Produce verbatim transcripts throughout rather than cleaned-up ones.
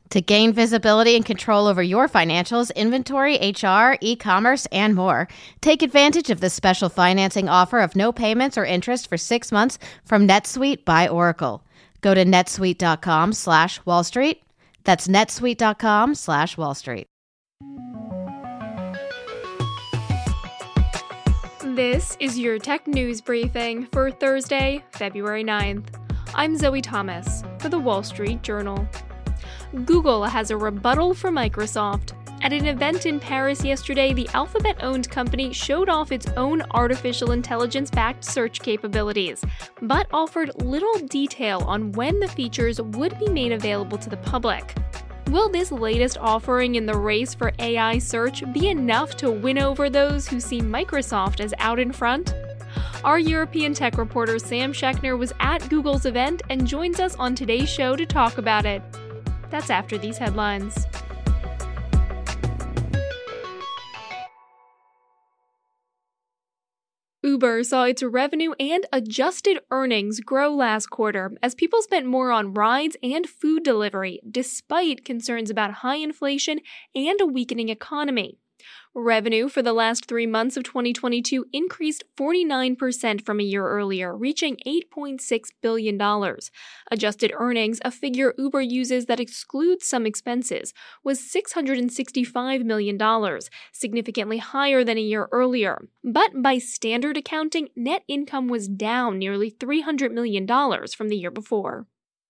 To gain visibility and control over your financials, inventory, H R, e-commerce, and more, take advantage of this special financing offer of no payments or interest for six months from NetSuite by Oracle. Go to netsuite.com slash Wall Street. That's netsuite.com slash Wall Street. This is your tech news briefing for Thursday, February ninth. I'm Zoe Thomas for The Wall Street Journal. Google has a rebuttal for Microsoft. At an event in Paris yesterday, the Alphabet-owned company showed off its own artificial intelligence-backed search capabilities, but offered little detail on when the features would be made available to the public. Will this latest offering in the race for A I search be enough to win over those who see Microsoft as out in front? Our European tech reporter Sam Schechner was at Google's event and joins us on today's show to talk about it. That's after these headlines. Uber saw its revenue and adjusted earnings grow last quarter as people spent more on rides and food delivery, despite concerns about high inflation and a weakening economy. Revenue for the last three months of twenty twenty-two increased forty-nine percent from a year earlier, reaching eight point six billion dollars. Adjusted earnings, a figure Uber uses that excludes some expenses, was six hundred sixty-five million dollars, significantly higher than a year earlier. But by standard accounting, net income was down nearly three hundred million dollars from the year before.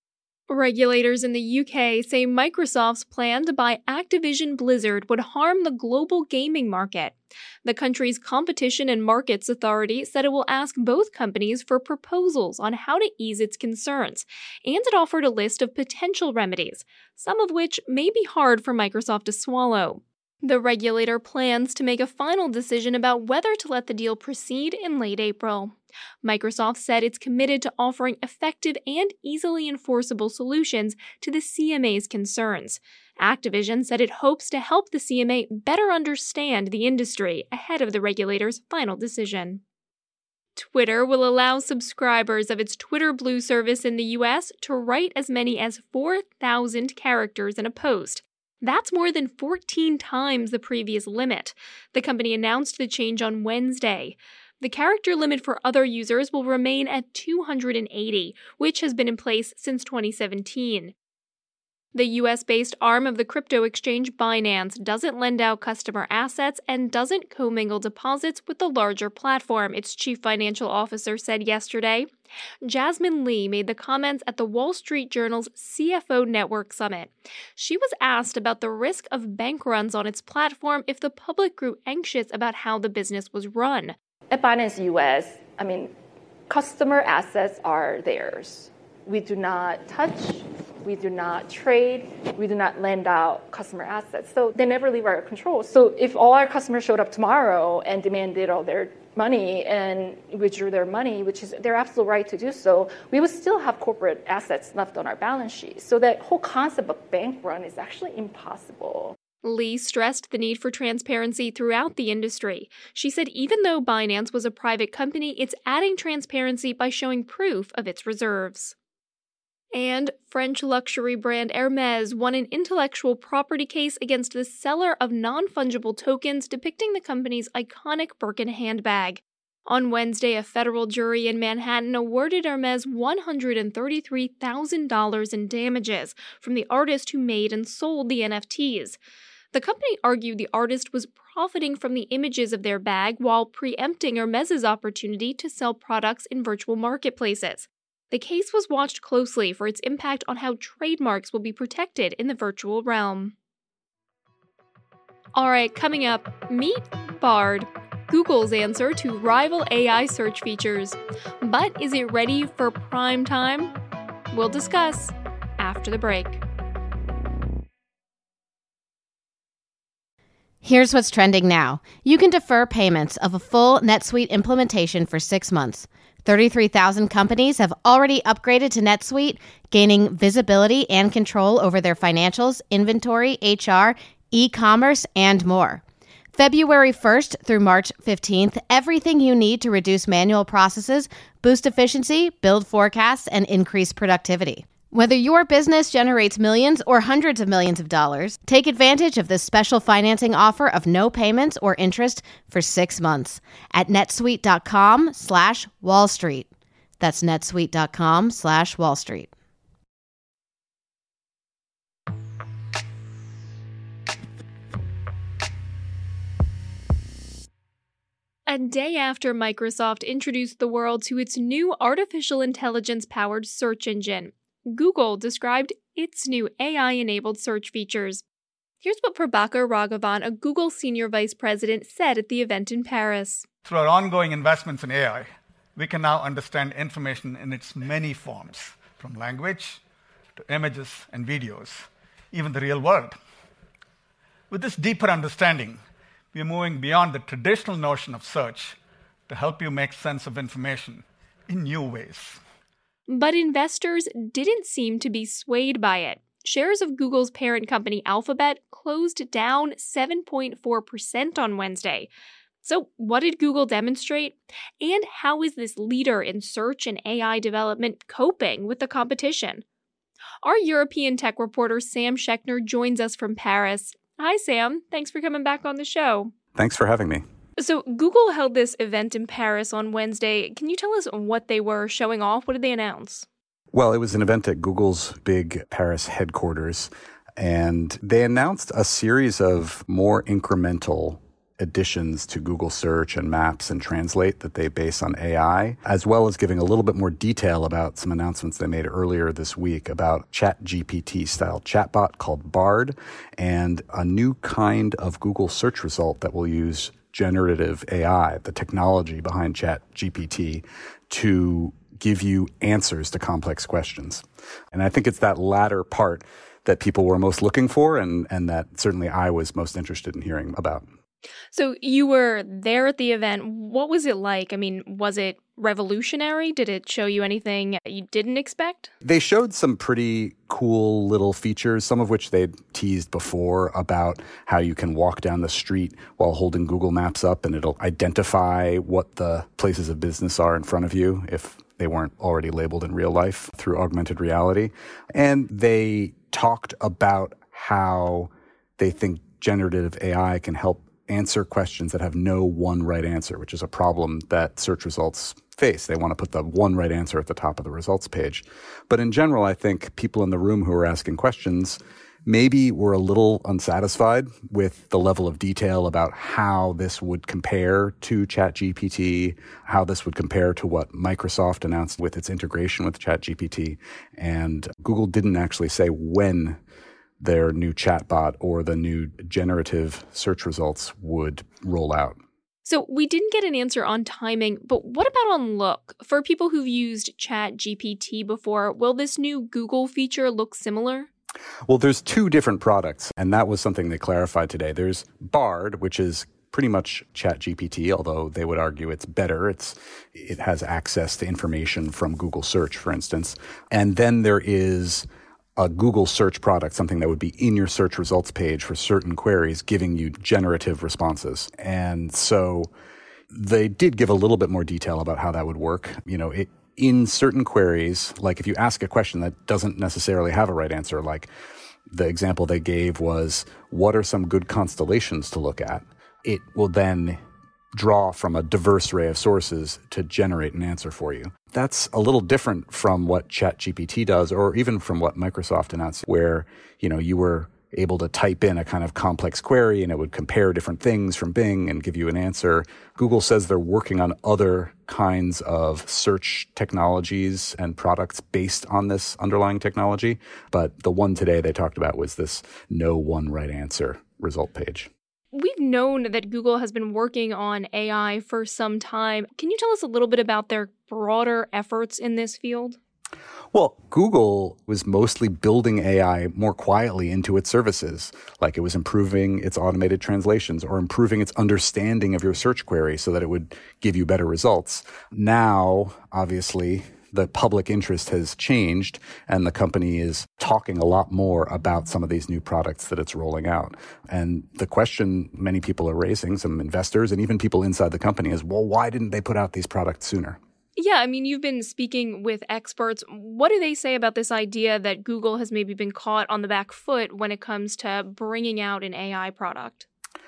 Regulators in the U K say Microsoft's plan to buy Activision Blizzard would harm the global gaming market. The country's Competition and Markets Authority said it will ask both companies for proposals on how to ease its concerns, and it offered a list of potential remedies, some of which may be hard for Microsoft to swallow. The regulator plans to make a final decision about whether to let the deal proceed in late April. Microsoft said it's committed to offering effective and easily enforceable solutions to the C M A's concerns. Activision said it hopes to help the C M A better understand the industry ahead of the regulator's final decision. Twitter will allow subscribers of its Twitter Blue service in the U S to write as many as four thousand characters in a post. That's more than fourteen times the previous limit. The company announced the change on Wednesday. The character limit for other users will remain at two hundred eighty, which has been in place since twenty seventeen. The U S-based arm of the crypto exchange Binance doesn't lend out customer assets and doesn't commingle deposits with the larger platform, its chief financial officer said yesterday. Jasmine Lee made the comments at the Wall Street Journal's C F O Network Summit. She was asked about the risk of bank runs on its platform if the public grew anxious about how the business was run. At Binance U S, I mean, customer assets are theirs. We do not touch, we do not trade, we do not lend out customer assets. So they never leave our control. So if all our customers showed up tomorrow and demanded all their money and withdrew their money, which is their absolute right to do so, we would still have corporate assets left on our balance sheet. So that whole concept of bank run is actually impossible. Lee stressed the need for transparency throughout the industry. She said even though Binance was a private company, it's adding transparency by showing proof of its reserves. And French luxury brand Hermès won an intellectual property case against the seller of non-fungible tokens depicting the company's iconic Birkin handbag. On Wednesday, a federal jury in Manhattan awarded Hermès one hundred thirty-three thousand dollars in damages from the artist who made and sold the N F Ts. The company argued the artist was profiting from the images of their bag while preempting Hermès' opportunity to sell products in virtual marketplaces. The case was watched closely for its impact on how trademarks will be protected in the virtual realm. All right, coming up, meet Bard, Google's answer to rival A I search features. But is it ready for prime time? We'll discuss after the break. Here's what's trending now. You can defer payments of a full NetSuite implementation for six months. thirty-three thousand companies have already upgraded to NetSuite, gaining visibility and control over their financials, inventory, H R, e-commerce, and more. February first through March fifteenth, everything you need to reduce manual processes, boost efficiency, build forecasts, and increase productivity. Whether your business generates millions or hundreds of millions of dollars, take advantage of this special financing offer of no payments or interest for six months at netsuite.com slash Wall Street. That's netsuite.com slash Wall Street. A day after Microsoft introduced the world to its new artificial intelligence-powered search engine, Google described its new A I-enabled search features. Here's what Prabhakar Raghavan, a Google senior vice president, said at the event in Paris. Through our ongoing investments in A I, we can now understand information in its many forms, from language to images and videos, even the real world. With this deeper understanding, we are moving beyond the traditional notion of search to help you make sense of information in new ways. But investors didn't seem to be swayed by it. Shares of Google's parent company Alphabet closed down seven point four percent on Wednesday. So what did Google demonstrate? And how is this leader in search and A I development coping with the competition? Our European tech reporter Sam Schechner joins us from Paris. Hi, Sam. Thanks for coming back on the show. Thanks for having me. So Google held this event in Paris on Wednesday. Can you tell us what they were showing off? What did they announce? Well, it was an event at Google's big Paris headquarters, and they announced a series of more incremental additions to Google Search and Maps and Translate that they base on A I, as well as giving a little bit more detail about some announcements they made earlier this week about ChatGPT-style chatbot called Bard and a new kind of Google search result that will use generative A I, the technology behind ChatGPT, to give you answers to complex questions. And I think it's that latter part that people were most looking for and, and that certainly I was most interested in hearing about. So you were there at the event. What was it like? I mean, was it revolutionary? Did it show you anything you didn't expect? They showed some pretty cool little features, some of which they'd teased before about how you can walk down the street while holding Google Maps up and it'll identify what the places of business are in front of you if they weren't already labeled in real life through augmented reality. And they talked about how they think generative A I can help answer questions that have no one right answer, which is a problem that search results face. They want to put the one right answer at the top of the results page. But in general, I think people in the room who were asking questions maybe were a little unsatisfied with the level of detail about how this would compare to ChatGPT, how this would compare to what Microsoft announced with its integration with ChatGPT. And Google didn't actually say when their new chatbot or the new generative search results would roll out. So we didn't get an answer on timing, but what about on look? For people who've used ChatGPT before, will this new Google feature look similar? Well, there's two different products, and that was something they clarified today. There's Bard, which is pretty much ChatGPT, although they would argue it's better. It's it has access to information from Google Search, for instance. And then there is a Google search product, something that would be in your search results page for certain queries, giving you generative responses. And so they did give a little bit more detail about how that would work. You know, it, in certain queries, like if you ask a question that doesn't necessarily have a right answer, like the example they gave was, what are some good constellations to look at? It will then draw from a diverse array of sources to generate an answer for you. That's a little different from what ChatGPT does, or even from what Microsoft announced, where, you know, you were able to type in a kind of complex query and it would compare different things from Bing and give you an answer. Google says they're working on other kinds of search technologies and products based on this underlying technology. But the one today they talked about was this no one right answer result page. We've known that Google has been working on A I for some time. Can you tell us a little bit about their broader efforts in this field? Well, Google was mostly building A I more quietly into its services, like it was improving its automated translations or improving its understanding of your search query so that it would give you better results. Now, obviously, the public interest has changed and the company is talking a lot more about some of these new products that it's rolling out. And the question many people are raising, some investors and even people inside the company, is, well, why didn't they put out these products sooner? Yeah, I mean, you've been speaking with experts. What do they say about this idea that Google has maybe been caught on the back foot when it comes to bringing out an A I product?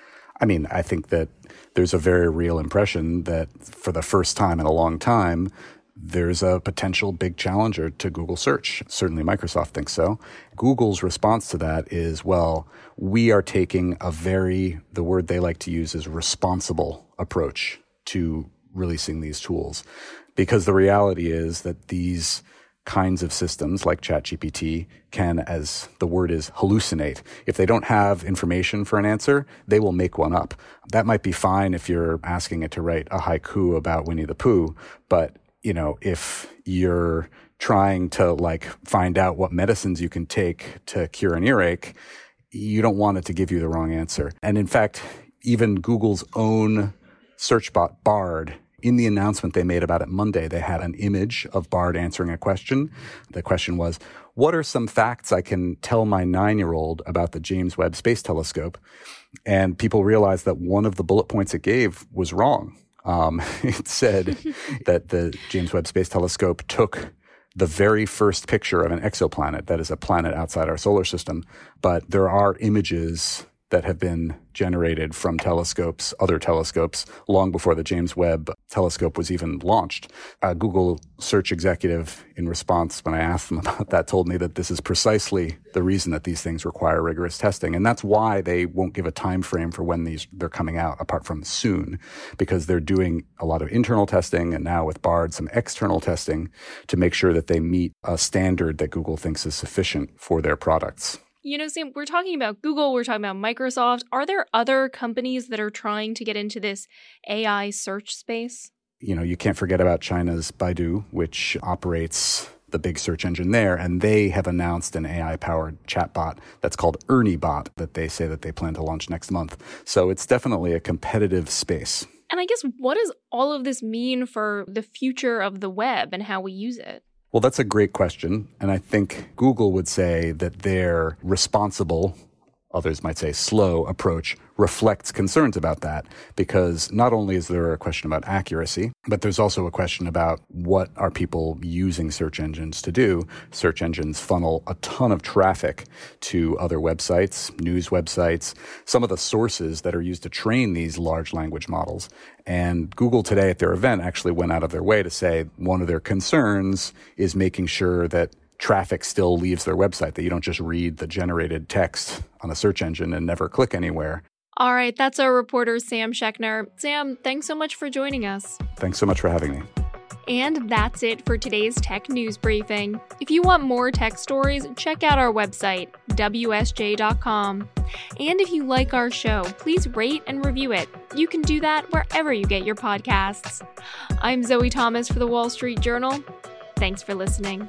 I mean, I think that there's a very real impression that for the first time in a long time, there's a potential big challenger to Google search. Certainly Microsoft thinks so. Google's response to that is, well, we are taking a very, the word they like to use is responsible approach to releasing these tools. Because the reality is that these kinds of systems like ChatGPT can, as the word is, hallucinate. If they don't have information for an answer, they will make one up. That might be fine if you're asking it to write a haiku about Winnie the Pooh, but you know, if you're trying to like find out what medicines you can take to cure an earache, you don't want it to give you the wrong answer. And in fact, even Google's own search bot, Bard, in the announcement they made about it Monday, they had an image of Bard answering a question. The question was, what are some facts I can tell my nine-year-old about the James Webb Space Telescope? And people realized that one of the bullet points it gave was wrong. Um, it said that the James Webb Space Telescope took the very first picture of an exoplanet, that is a planet outside our solar system. But there are images that have been generated from telescopes, other telescopes, long before the James Webb telescope was even launched. A Google search executive, in response, when I asked them about that, told me that this is precisely the reason that these things require rigorous testing. And that's why they won't give a time frame for when these they're coming out, apart from soon, because they're doing a lot of internal testing and now with Bard, some external testing to make sure that they meet a standard that Google thinks is sufficient for their products. You know, Sam, we're talking about Google, we're talking about Microsoft. Are there other companies that are trying to get into this A I search space? You know, you can't forget about China's Baidu, which operates the big search engine there, and they have announced an A I-powered chatbot that's called ErnieBot that they say that they plan to launch next month. So it's definitely a competitive space. And I guess, what does all of this mean for the future of the web and how we use it? Well, that's a great question. And I think Google would say that their responsible, others might say slow approach reflects concerns about that, because not only is there a question about accuracy, but there's also a question about what are people using search engines to do. Search engines funnel a ton of traffic to other websites, news websites, some of the sources that are used to train these large language models. And Google today at their event actually went out of their way to say one of their concerns is making sure that traffic still leaves their website, that you don't just read the generated text on a search engine and never click anywhere. All right, that's our reporter, Sam Schechner. Sam, thanks so much for joining us. Thanks so much for having me. And that's it for today's Tech News Briefing. If you want more tech stories, check out our website, W S J dot com. And if you like our show, please rate and review it. You can do that wherever you get your podcasts. I'm Zoe Thomas for The Wall Street Journal. Thanks for listening.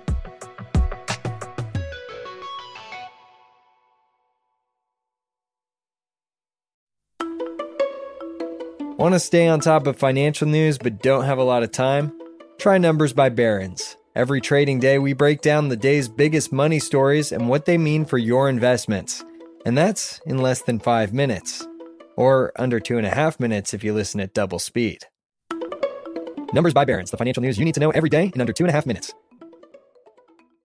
Want to stay on top of financial news but don't have a lot of time? Try Numbers by Barron's. Every trading day, we break down the day's biggest money stories and what they mean for your investments. And that's in less than five minutes. Or under two and a half minutes if you listen at double speed. Numbers by Barron's, the financial news you need to know every day in under two and a half minutes.